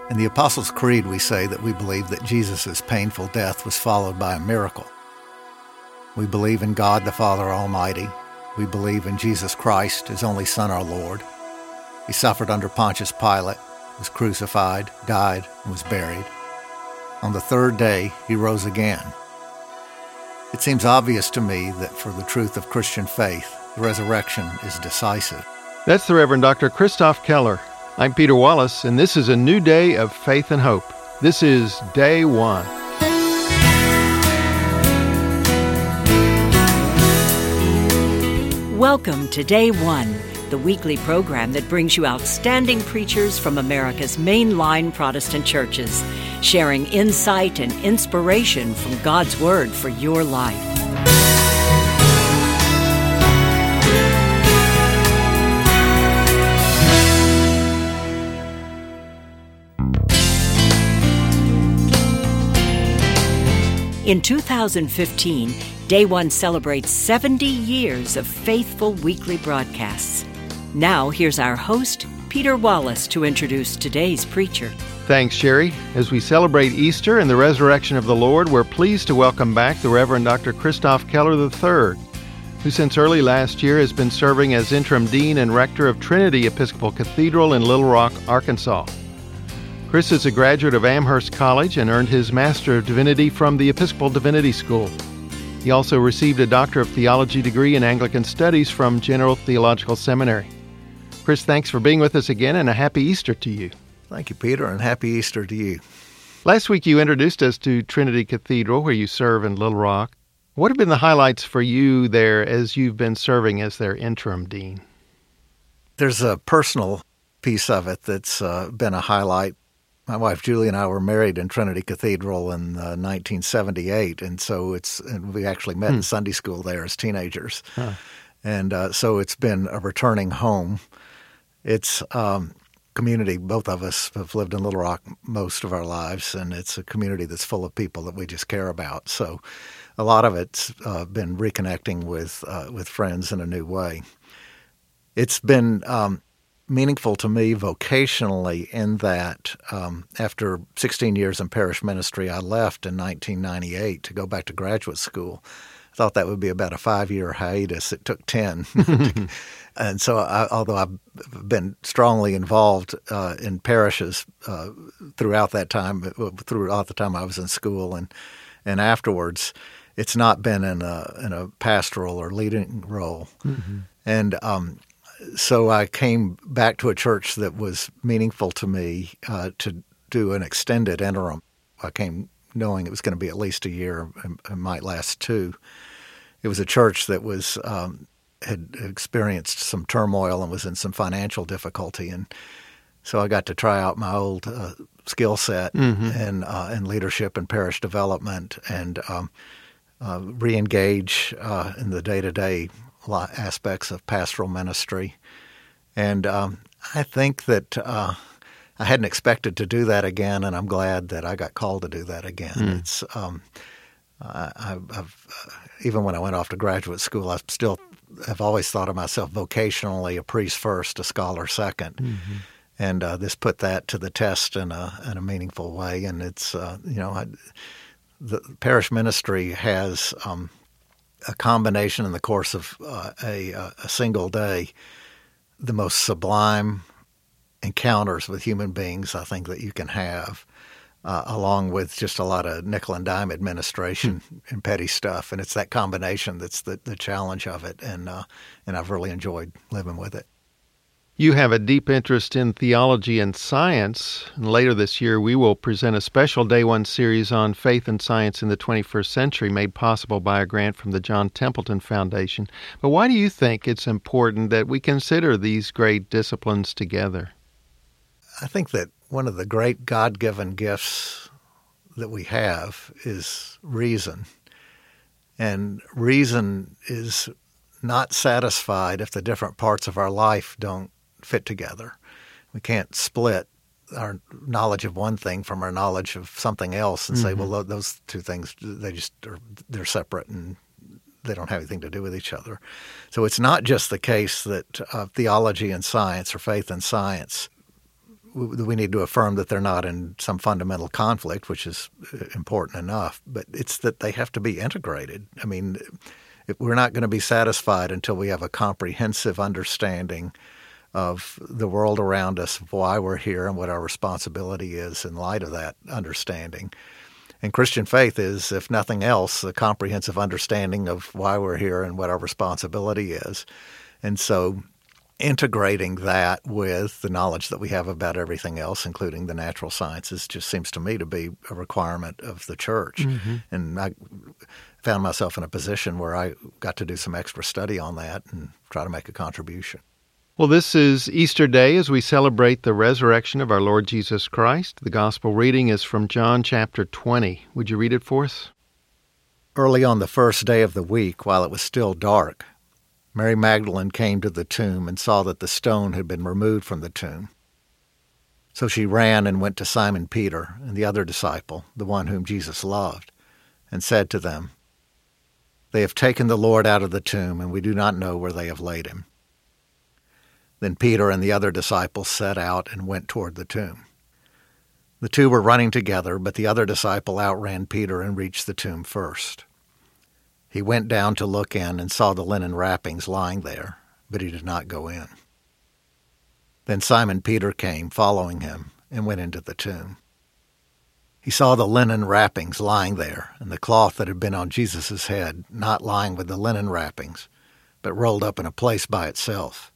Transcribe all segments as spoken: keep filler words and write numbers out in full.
In the Apostles' Creed, we say that we believe that Jesus' painful death was followed by a miracle. We believe in God the Father Almighty. We believe in Jesus Christ, His only Son, our Lord. He suffered under Pontius Pilate, was crucified, died, and was buried. On the third day, He rose again. It seems obvious to me that for the truth of Christian faith, the resurrection is decisive. That's the Reverend Doctor Christoph Keller. I'm Peter Wallace, and this is a new day of faith and hope. This is Day One. Welcome to Day One, the weekly program that brings you outstanding preachers from America's mainline Protestant churches, sharing insight and inspiration from God's Word for your life. In two thousand fifteen, Day One celebrates seventy years of faithful weekly broadcasts. Now, here's our host, Peter Wallace, to introduce today's preacher. Thanks, Sherry. As we celebrate Easter and the resurrection of the Lord, we're pleased to welcome back the Reverend Doctor Christoph Keller the third, who since early last year has been serving as interim dean and rector of Trinity Episcopal Cathedral in Little Rock, Arkansas. Chris is a graduate of Amherst College and earned his Master of Divinity from the Episcopal Divinity School. He also received a Doctor of Theology degree in Anglican Studies from General Theological Seminary. Chris, thanks for being with us again, and a happy Easter to you. Thank you, Peter, and happy Easter to you. Last week you introduced us to Trinity Cathedral, where you serve in Little Rock. What have been the highlights for you there as you've been serving as their interim dean? There's a personal piece of it that's uh, been a highlight. My wife Julie and I were married in Trinity Cathedral in uh, nineteen seventy-eight, and so it's and we actually met hmm. in Sunday school there as teenagers. Huh. And uh, so it's been a returning home. It's um, community. Both of us have lived in Little Rock most of our lives, and it's a community that's full of people that we just care about. So a lot of it's uh, been reconnecting with uh, with friends in a new way. It's been um, meaningful to me vocationally in that um, after sixteen years in parish ministry, I left in nineteen ninety-eight to go back to graduate school. I thought that would be about a five-year hiatus. It took ten. And so I, although I've been strongly involved uh, in parishes uh, throughout that time, throughout the time I was in school and and afterwards, it's not been in a, in a pastoral or leading role. Mm-hmm. And um So I came back to a church that was meaningful to me uh, to do an extended interim. I came knowing it was going to be at least a year and it might last two. It was a church that was um, had experienced some turmoil and was in some financial difficulty, and so I got to try out my old uh, skill set mm-hmm. in uh, in leadership and parish development, and um, uh, re-engage uh, in the day-to-day aspects of pastoral ministry. And um, I think that uh, I hadn't expected to do that again, and I'm glad that I got called to do that again. Mm. It's um, I, I've uh, even when I went off to graduate school, I still have always thought of myself vocationally a priest first, a scholar second. Mm-hmm. And uh, this put that to the test in a in a meaningful way. And it's uh, you know I, the parish ministry has um, a combination in the course of uh, a, a single day, the most sublime encounters with human beings I think that you can have, uh, along with just a lot of nickel and dime administration hmm. and petty stuff. And it's that combination that's the, the challenge of it, and uh, and I've really enjoyed living with it. You have a deep interest in theology and science, and later this year we will present a special Day One series on faith and science in the twenty-first century, made possible by a grant from the John Templeton Foundation. But why do you think it's important that we consider these great disciplines together? I think that one of the great God-given gifts that we have is reason. And reason is not satisfied if the different parts of our life don't fit together. We can't split our knowledge of one thing from our knowledge of something else and mm-hmm. say, well, those two things, they just are, they're separate and they don't have anything to do with each other. So it's not just the case that uh, theology and science or faith and science we need to affirm that they're not in some fundamental conflict, which is important enough, but it's that they have to be integrated. I mean, we're not going to be satisfied until we have a comprehensive understanding of the world around us, of why we're here and what our responsibility is in light of that understanding. And Christian faith is, if nothing else, a comprehensive understanding of why we're here and what our responsibility is. And so integrating that with the knowledge that we have about everything else, including the natural sciences, just seems to me to be a requirement of the church. Mm-hmm. And I found myself in a position where I got to do some extra study on that and try to make a contribution. Well, this is Easter Day as we celebrate the resurrection of our Lord Jesus Christ. The gospel reading is from John chapter twenty. Would you read it for us? Early on the first day of the week, while it was still dark, Mary Magdalene came to the tomb and saw that the stone had been removed from the tomb. So she ran and went to Simon Peter and the other disciple, the one whom Jesus loved, and said to them, "They have taken the Lord out of the tomb, and we do not know where they have laid him." Then Peter and the other disciples set out and went toward the tomb. The two were running together, but the other disciple outran Peter and reached the tomb first. He went down to look in and saw the linen wrappings lying there, but he did not go in. Then Simon Peter came, following him, and went into the tomb. He saw the linen wrappings lying there, and the cloth that had been on Jesus' head not lying with the linen wrappings, but rolled up in a place by itself.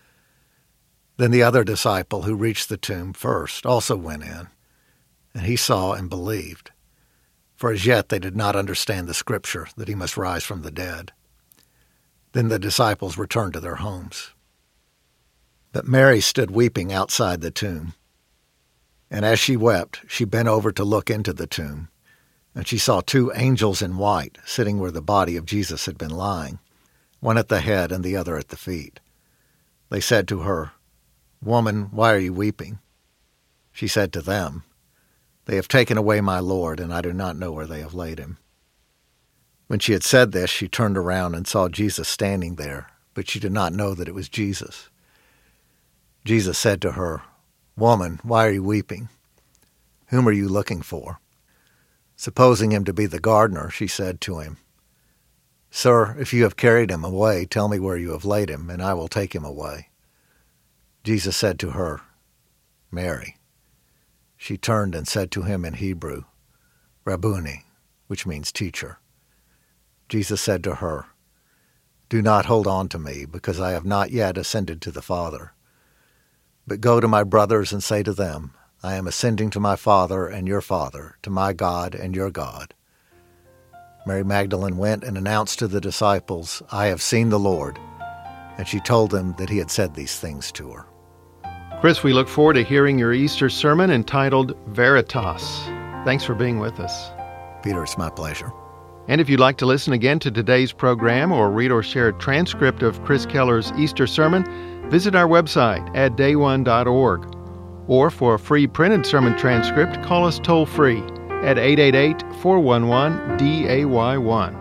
Then the other disciple who reached the tomb first also went in, and he saw and believed. For as yet they did not understand the scripture that he must rise from the dead. Then the disciples returned to their homes. But Mary stood weeping outside the tomb. And as she wept, she bent over to look into the tomb, and she saw two angels in white sitting where the body of Jesus had been lying, one at the head and the other at the feet. They said to her, "Woman, why are you weeping?" She said to them, "They have taken away my Lord, and I do not know where they have laid him." When she had said this, she turned around and saw Jesus standing there, but she did not know that it was Jesus. Jesus said to her, "Woman, why are you weeping? Whom are you looking for?" Supposing him to be the gardener, she said to him, "Sir, if you have carried him away, tell me where you have laid him, and I will take him away." Jesus said to her, "Mary." She turned and said to him in Hebrew, "Rabboni," which means teacher. Jesus said to her, "Do not hold on to me, because I have not yet ascended to the Father. But go to my brothers and say to them, I am ascending to my Father and your Father, to my God and your God." Mary Magdalene went and announced to the disciples, "I have seen the Lord," and she told them that he had said these things to her. Chris, we look forward to hearing your Easter sermon entitled Veritas. Thanks for being with us. Peter, it's my pleasure. And if you'd like to listen again to today's program or read or share a transcript of Chris Keller's Easter sermon, visit our website at day one dot org. Or for a free printed sermon transcript, call us toll-free at eight eight eight, four one one, D A Y one.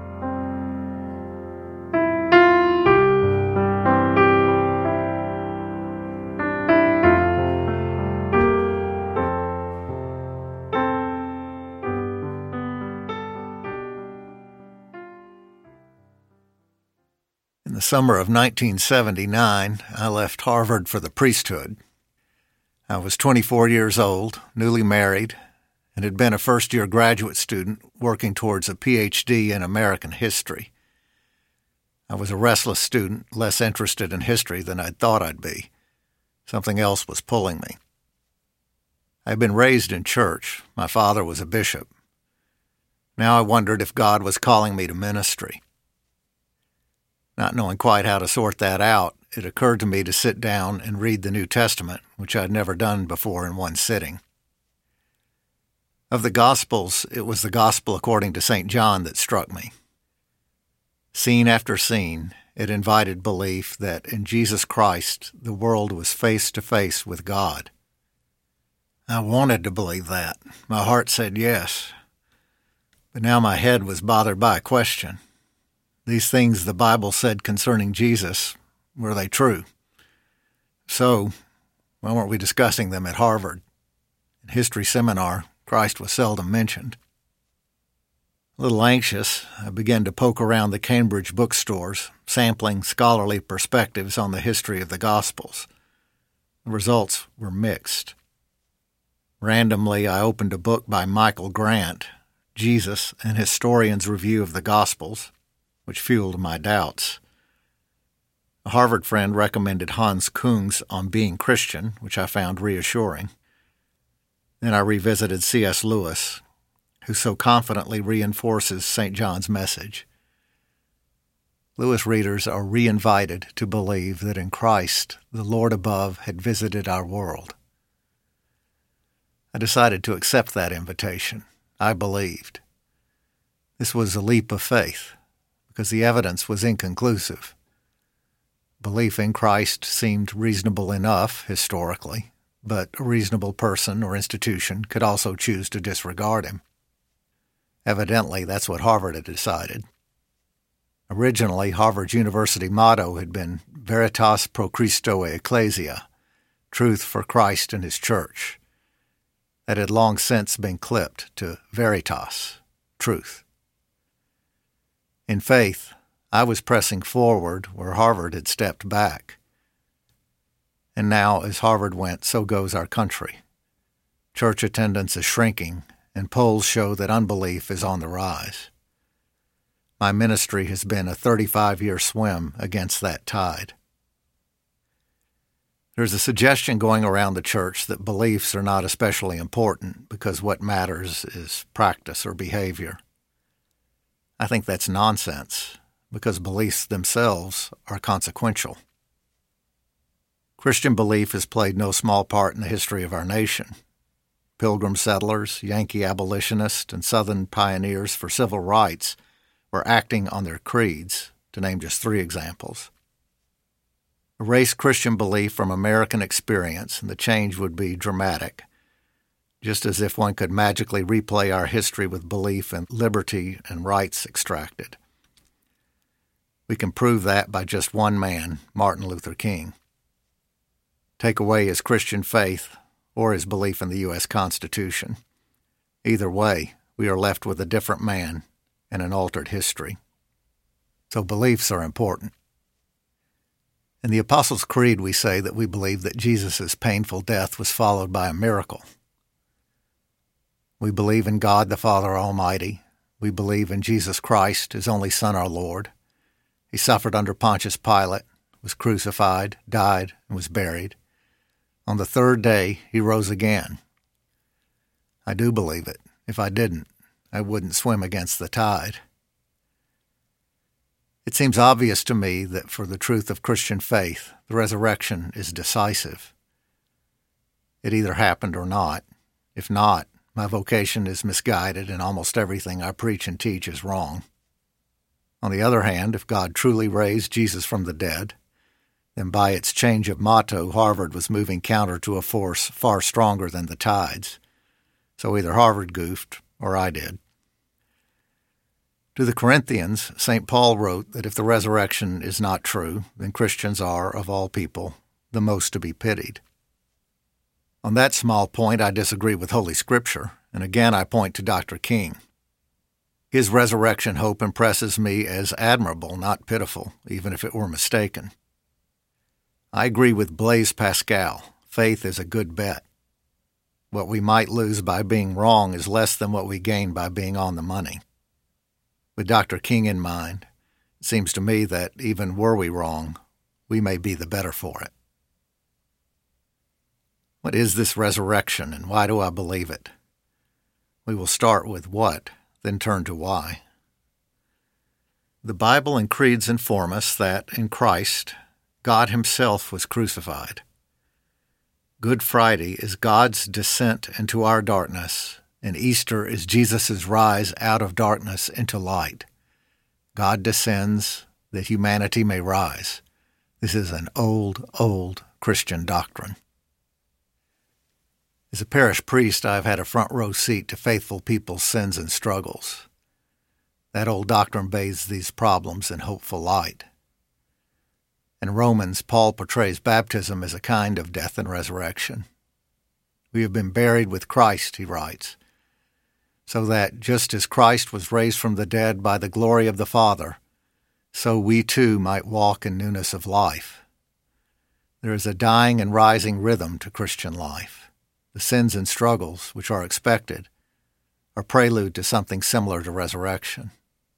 In the summer of nineteen seventy-nine, I left Harvard for the priesthood. I was twenty-four years old, newly married, and had been a first-year graduate student working towards a P H D in American history. I was a restless student, less interested in history than I'd thought I'd be. Something else was pulling me. I'd been raised in church. My father was a bishop. Now I wondered if God was calling me to ministry. Not knowing quite how to sort that out, it occurred to me to sit down and read the New Testament, which I'd never done before in one sitting. Of the Gospels, it was the Gospel according to Saint John that struck me. Scene after scene, it invited belief that in Jesus Christ the world was face to face with God. I wanted to believe that. My heart said yes. But now my head was bothered by a question. These things the Bible said concerning Jesus, were they true? So, Why weren't we discussing them at Harvard? In history seminar, Christ was seldom mentioned. A little anxious, I began to poke around the Cambridge bookstores, sampling scholarly perspectives on the history of the Gospels. The results were mixed. Randomly, I opened a book by Michael Grant, Jesus, an Historian's Review of the Gospels, which fueled my doubts. A Harvard friend recommended Hans Kung's On Being Christian, which I found reassuring. Then I revisited C S Lewis, who so confidently reinforces Saint John's message. Lewis readers are reinvited to believe that in Christ, the Lord above had visited our world. I decided to accept that invitation. I believed. This was a leap of faith, because the evidence was inconclusive. Belief in Christ seemed reasonable enough, historically, but a reasonable person or institution could also choose to disregard him. Evidently, that's what Harvard had decided. Originally, Harvard's university motto had been Veritas pro Christo e Ecclesia, truth for Christ and his church. That had long since been clipped to Veritas, truth. In faith, I was pressing forward where Harvard had stepped back. And now, as Harvard went, so goes our country. Church attendance is shrinking, and polls show that unbelief is on the rise. My ministry has been a thirty-five-year swim against that tide. There's a suggestion going around the church that beliefs are not especially important because what matters is practice or behavior. I think that's nonsense because beliefs themselves are consequential. Christian belief has played no small part in the history of our nation. Pilgrim settlers, Yankee abolitionists, and Southern pioneers for civil rights were acting on their creeds, to name just three examples. Erase Christian belief from American experience, and the change would be dramatic, just as if one could magically replay our history with belief in liberty and rights extracted. We can prove that by just one man, Martin Luther King. Take away his Christian faith or his belief in the U S Constitution. Either way, we are left with a different man and an altered history. So beliefs are important. In the Apostles' Creed, we say that we believe that Jesus' painful death was followed by a miracle. We believe in God the Father Almighty. We believe in Jesus Christ, his only Son, our Lord. He suffered under Pontius Pilate, was crucified, died, and was buried. On the third day, he rose again. I do believe it. If I didn't, I wouldn't swim against the tide. It seems obvious to me that for the truth of Christian faith, the resurrection is decisive. It either happened or not. If not, my vocation is misguided and almost everything I preach and teach is wrong. On the other hand, if God truly raised Jesus from the dead, then by its change of motto, Harvard was moving counter to a force far stronger than the tides. So either Harvard goofed or I did. To the Corinthians, Saint Paul wrote that if the resurrection is not true, then Christians are, of all people, the most to be pitied. On that small point, I disagree with Holy Scripture, and again I point to Doctor King. His resurrection hope impresses me as admirable, not pitiful, even if it were mistaken. I agree with Blaise Pascal. Faith is a good bet. What we might lose by being wrong is less than what we gain by being on the money. With Doctor King in mind, it seems to me that even were we wrong, we may be the better for it. What is this resurrection, and why do I believe it? We will start with what, then turn to why. The Bible and creeds inform us that, in Christ, God himself was crucified. Good Friday is God's descent into our darkness, and Easter is Jesus' rise out of darkness into light. God descends that humanity may rise. This is an old, old Christian doctrine. As a parish priest, I've had a front row seat to faithful people's sins and struggles. That old doctrine bathes these problems in hopeful light. In Romans, Paul portrays baptism as a kind of death and resurrection. We have been buried with Christ, he writes, so that just as Christ was raised from the dead by the glory of the Father, so we too might walk in newness of life. There is a dying and rising rhythm to Christian life. The sins and struggles, which are expected, are prelude to something similar to resurrection.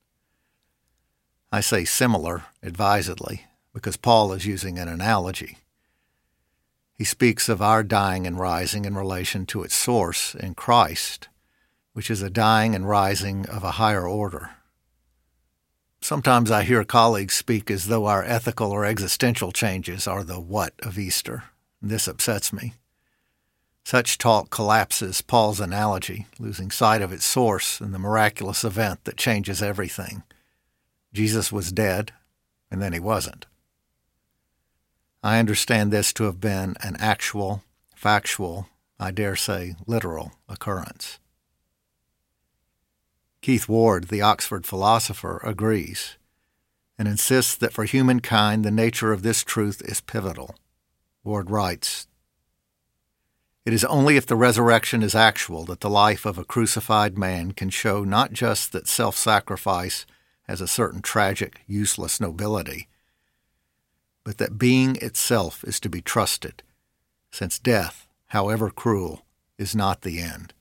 I say similar advisedly because Paul is using an analogy. He speaks of our dying and rising in relation to its source in Christ, which is a dying and rising of a higher order. Sometimes I hear colleagues speak as though our ethical or existential changes are the what of Easter. This upsets me. Such talk collapses Paul's analogy, losing sight of its source in the miraculous event that changes everything. Jesus was dead, and then he wasn't. I understand this to have been an actual, factual, I dare say literal occurrence. Keith Ward, the Oxford philosopher, agrees and insists that for humankind the nature of this truth is pivotal. Ward writes, "It is only if the resurrection is actual that the life of a crucified man can show not just that self-sacrifice has a certain tragic, useless nobility, but that being itself is to be trusted, since death, however cruel, is not the end."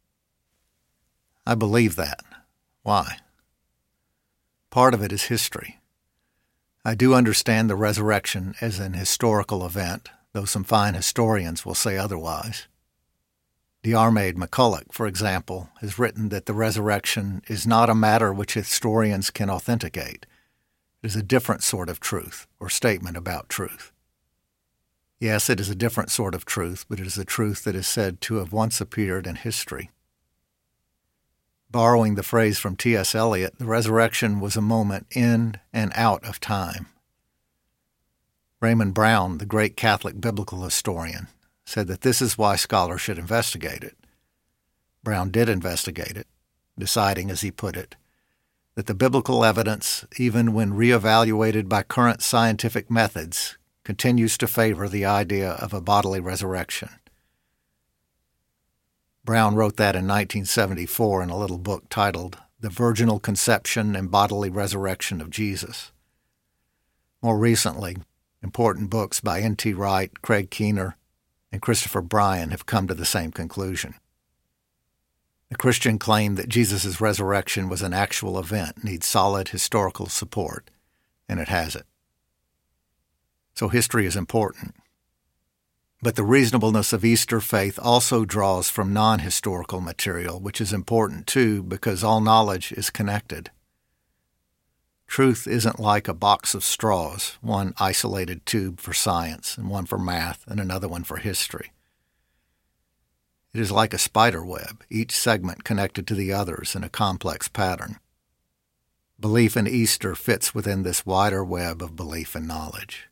I believe that. Why? Part of it is history. I do understand the resurrection as an historical event, though some fine historians will say otherwise. Diarmaid MacCulloch, for example, has written that the resurrection is not a matter which historians can authenticate. It is a different sort of truth, or statement about truth. Yes, it is a different sort of truth, but it is a truth that is said to have once appeared in history. Borrowing the phrase from T S Eliot, the resurrection was a moment in and out of time. Raymond Brown, the great Catholic biblical historian, said that this is why scholars should investigate it. Brown did investigate it, deciding, as he put it, that the biblical evidence, even when reevaluated by current scientific methods, continues to favor the idea of a bodily resurrection. Brown wrote that in nineteen seventy-four in a little book titled The Virginal Conception and Bodily Resurrection of Jesus. More recently, important books by N T Wright, Craig Keener, and Christopher Bryan have come to the same conclusion. The Christian claim that Jesus' resurrection was an actual event needs solid historical support, and it has it. So history is important. But the reasonableness of Easter faith also draws from non-historical material, which is important too because all knowledge is connected. Truth isn't like a box of straws, one isolated tube for science and one for math and another one for history. It is like a spider web, each segment connected to the others in a complex pattern. Belief in Easter fits within this wider web of belief and knowledge.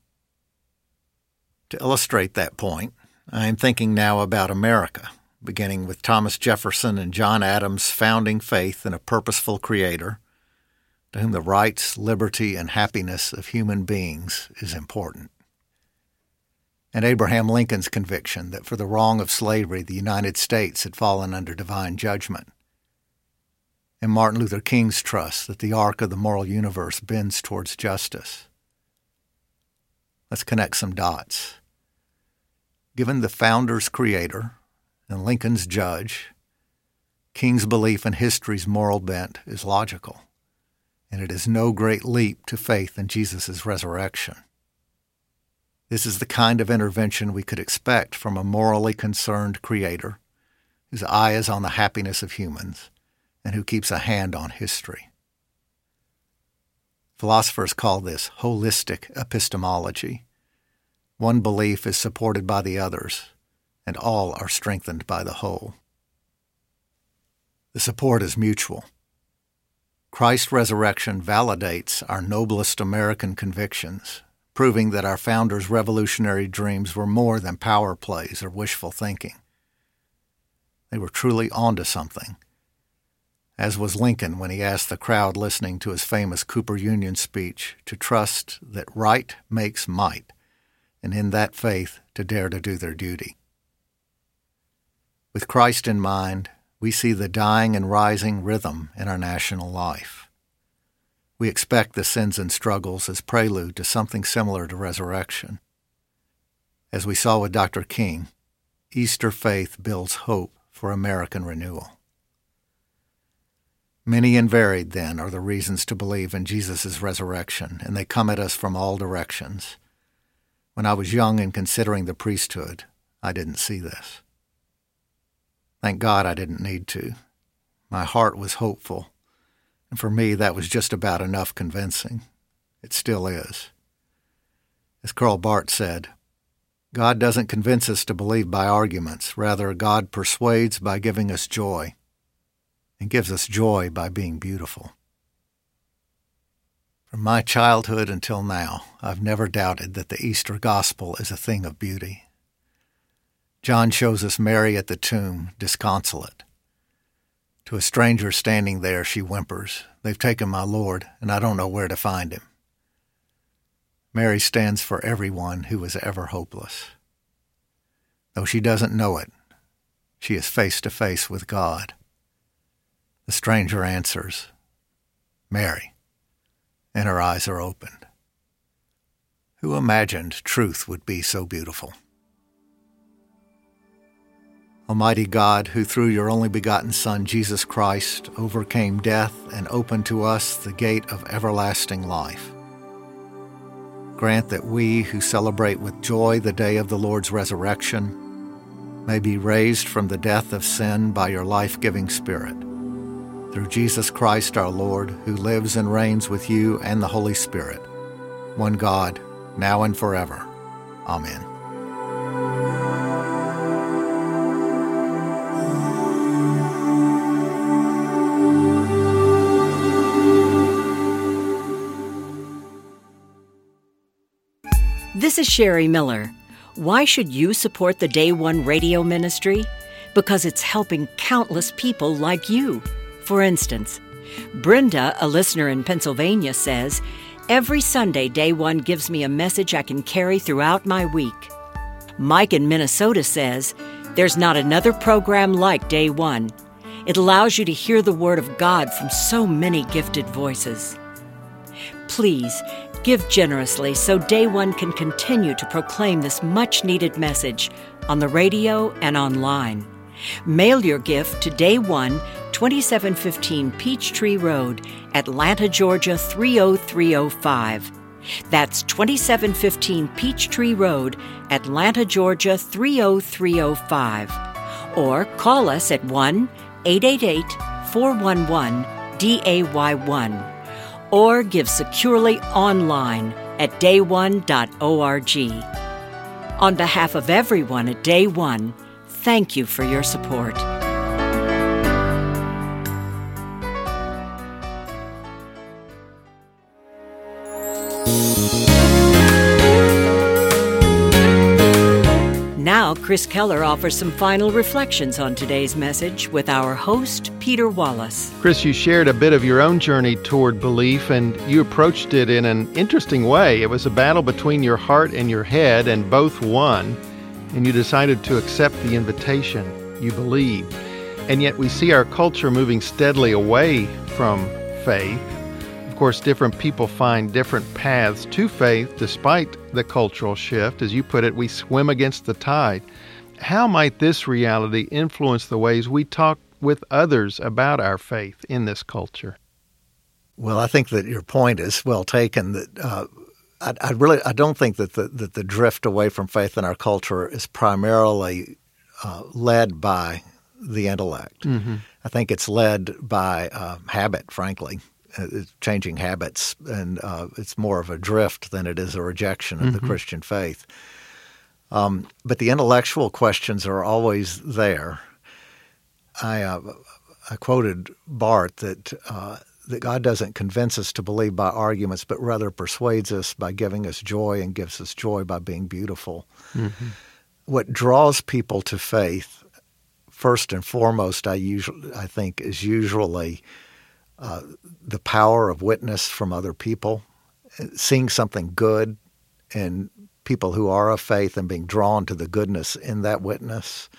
To illustrate that point, I am thinking now about America, beginning with Thomas Jefferson and John Adams' founding faith in a purposeful Creator, to whom the rights, liberty, and happiness of human beings is important. And Abraham Lincoln's conviction that for the wrong of slavery the United States had fallen under divine judgment, and Martin Luther King's trust that the arc of the moral universe bends towards justice. Let's connect some dots. Given the founder's creator and Lincoln's judge, King's belief in history's moral bent is logical, and it is no great leap to faith in Jesus' resurrection. This is the kind of intervention we could expect from a morally concerned creator whose eye is on the happiness of humans and who keeps a hand on history. Philosophers call this holistic epistemology. One belief is supported by the others, and all are strengthened by the whole. The support is mutual. Christ's resurrection validates our noblest American convictions, proving that our founders' revolutionary dreams were more than power plays or wishful thinking. They were truly onto something, as was Lincoln when he asked the crowd listening to his famous Cooper Union speech to trust that right makes might, and in that faith to dare to do their duty. With Christ in mind, we see the dying and rising rhythm in our national life. We expect the sins and struggles as prelude to something similar to resurrection. As we saw with Doctor King, Easter faith builds hope for American renewal. Many and varied, then, are the reasons to believe in Jesus' resurrection, and they come at us from all directions. When I was young and considering the priesthood, I didn't see this. Thank God I didn't need to. My heart was hopeful, and for me that was just about enough convincing. It still is. As Karl Barth said, God doesn't convince us to believe by arguments. Rather, God persuades by giving us joy, and gives us joy by being beautiful. From my childhood until now, I've never doubted that the Easter gospel is a thing of beauty. John shows us Mary at the tomb, disconsolate. To a stranger standing there, she whimpers, "They've taken my Lord, and I don't know where to find him." Mary stands for everyone who is ever hopeless. Though she doesn't know it, she is face to face with God. The stranger answers, "Mary," and her eyes are opened. Who imagined truth would be so beautiful? Almighty God, who through your only begotten Son, Jesus Christ, overcame death and opened to us the gate of everlasting life, grant that we who celebrate with joy the day of the Lord's resurrection may be raised from the death of sin by your life-giving Spirit. Through Jesus Christ our Lord, who lives and reigns with you and the Holy Spirit, one God, now and forever. Amen. This is Sherry Miller. Why should you support the Day One radio ministry? Because it's helping countless people like you. For instance, Brenda, a listener in Pennsylvania, says, "Every Sunday, Day One gives me a message I can carry throughout my week." Mike in Minnesota says, "There's not another program like Day One. It allows you to hear the Word of God from so many gifted voices." Please, give generously so Day One can continue to proclaim this much-needed message on the radio and online. Mail your gift to Day One, twenty-seven fifteen Peachtree Road, Atlanta, Georgia three oh three oh five. That's twenty-seven fifteen Peachtree Road, Atlanta, Georgia three oh three oh five. Or call us at one eight eight eight, four one one, D A Y one. Or give securely online at day one dot org. On behalf of everyone at Day One, thank you for your support. Now, Chris Keller offers some final reflections on today's message with our host, Peter Wallace. Chris, you shared a bit of your own journey toward belief, and you approached it in an interesting way. It was a battle between your heart and your head, and both won, and you decided to accept the invitation. You believed. And yet we see our culture moving steadily away from faith. Of course, different people find different paths to faith despite the cultural shift. As you put it, we swim against the tide. How might this reality influence the ways we talk with others about our faith in this culture? Well, I think that your point is well taken. That uh, I, I really I don't think that the that the drift away from faith in our culture is primarily uh, led by the intellect. Mm-hmm. I think it's led by uh, habit, frankly. It's changing habits, and uh, it's more of a drift than it is a rejection of mm-hmm. the Christian faith. Um, but the intellectual questions are always there. I uh, I quoted Barth that uh, that God doesn't convince us to believe by arguments, but rather persuades us by giving us joy, and gives us joy by being beautiful. Mm-hmm. What draws people to faith first and foremost, I usually I think is usually uh, the power of witness from other people, seeing something good in people who are of faith and being drawn to the goodness in that witness.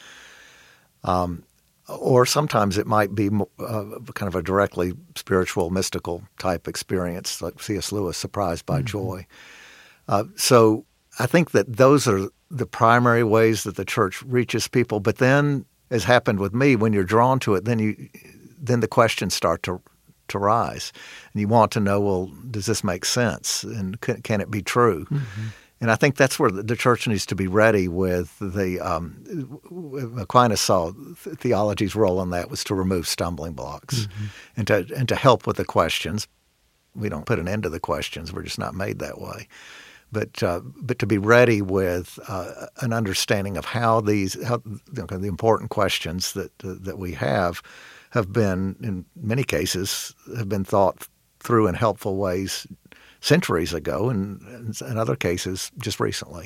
Um, or sometimes it might be uh, kind of a directly spiritual, mystical type experience, like C S Lewis, Surprised by mm-hmm. Joy. Uh, so I think that those are the primary ways that the church reaches people. But then, as happened with me, when you're drawn to it, then you then the questions start to to rise, and you want to know, well, does this make sense, and can, can it be true? Mm-hmm. And I think that's where the church needs to be ready with the um, Aquinas saw theology's role in that was to remove stumbling blocks mm-hmm. and to and to help with the questions. We don't put an end to the questions; we're just not made that way. But uh, but to be ready with uh, an understanding of how these how, you know, the important questions that uh, that we have have been, in many cases, have been thought through in helpful ways centuries ago, and in other cases just recently.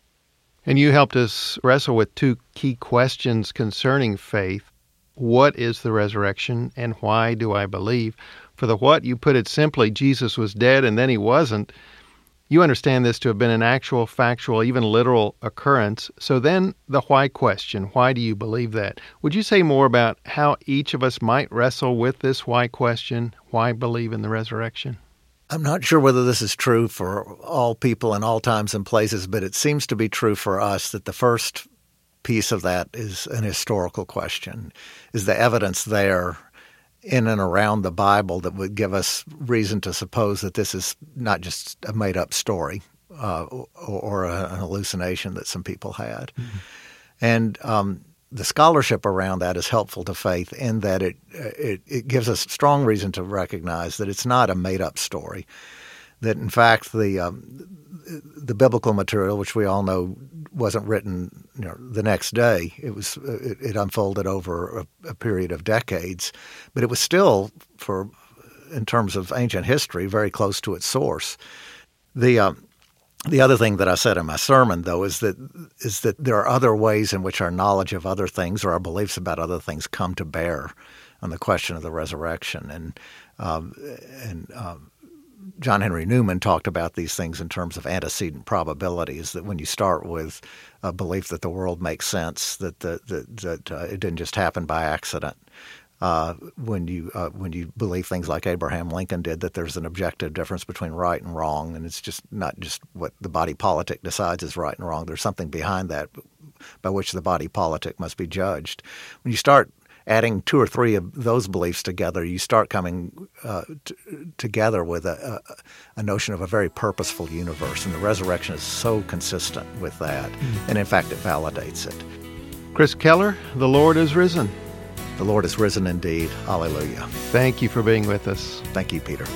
And you helped us wrestle with two key questions concerning faith. What is the resurrection, and why do I believe? For the what, you put it simply, Jesus was dead and then he wasn't. You understand this to have been an actual, factual, even literal occurrence. So then the why question, why do you believe that? Would you say more about how each of us might wrestle with this why question, why believe in the resurrection? I'm not sure whether this is true for all people in all times and places, but it seems to be true for us that the first piece of that is an historical question. Is the evidence there in and around the Bible that would give us reason to suppose that this is not just a made-up story uh, or, or a, an hallucination that some people had? Mm-hmm. And um, the scholarship around that is helpful to faith in that it, it it gives us strong reason to recognize that it's not a made-up story, that in fact the um, the biblical material, which we all know wasn't written you know, the next day, it was it, it unfolded over a, a period of decades, but it was still, for in terms of ancient history, very close to its source. The um, The other thing that I said in my sermon, though, is that is that there are other ways in which our knowledge of other things or our beliefs about other things come to bear on the question of the resurrection. And um, and um, John Henry Newman talked about these things in terms of antecedent probabilities, that when you start with a belief that the world makes sense, that the, that, that uh, it didn't just happen by accident. Uh, when you uh, when you believe things like Abraham Lincoln did, that there's an objective difference between right and wrong, and it's just not just what the body politic decides is right and wrong. There's something behind that by which the body politic must be judged. When you start adding two or three of those beliefs together, you start coming uh, t- together with a, a, a notion of a very purposeful universe, and the resurrection is so consistent with that, mm-hmm. and in fact it validates it. Chris Keller, the Lord is risen. The Lord is risen indeed. Hallelujah. Thank you for being with us. Thank you, Peter.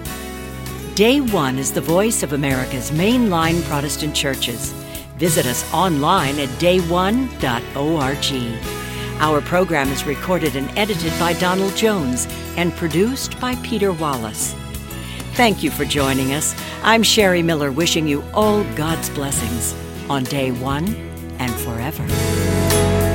Day One is the voice of America's mainline Protestant churches. Visit us online at day one dot org. Our program is recorded and edited by Donald Jones and produced by Peter Wallace. Thank you for joining us. I'm Sherry Miller, wishing you all God's blessings on Day One and forever.